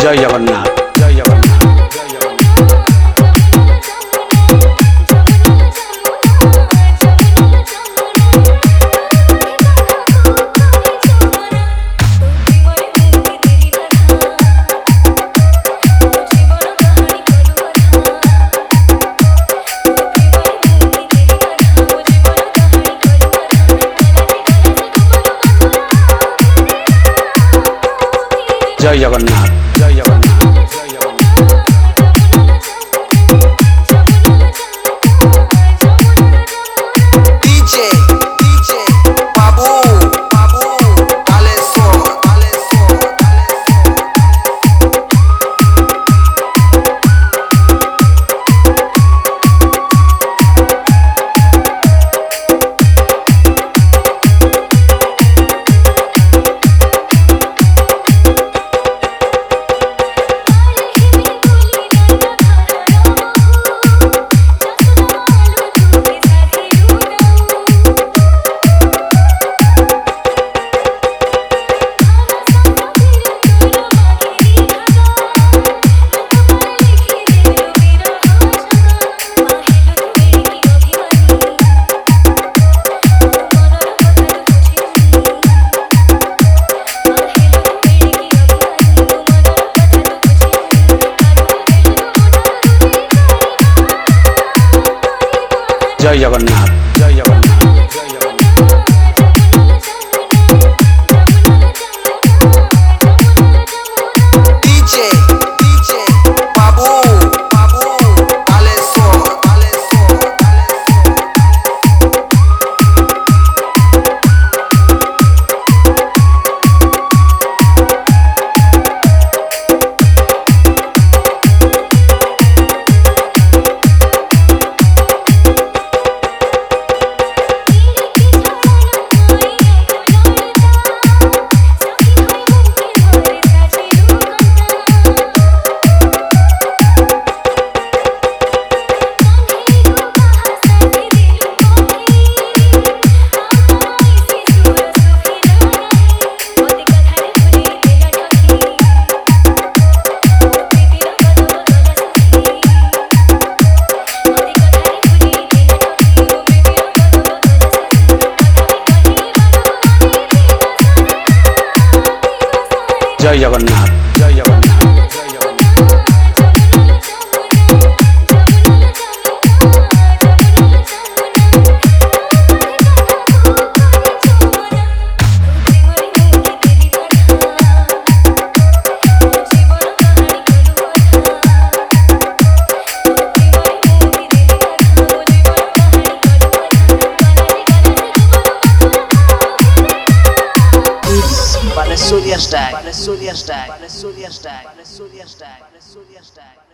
Jai Jagannath Jai Jagannath Jai Jagannath. Jai Jagannath Jai Jagannath Jai Jagannath. DJ Babu dale sol dale sol Jai Jagannath Jai Jagannath Jai Jagannath. DJ Babu dale sol dale sol Jai Jagannath Jai Jagannath Jai Jagannath. Valesolia style.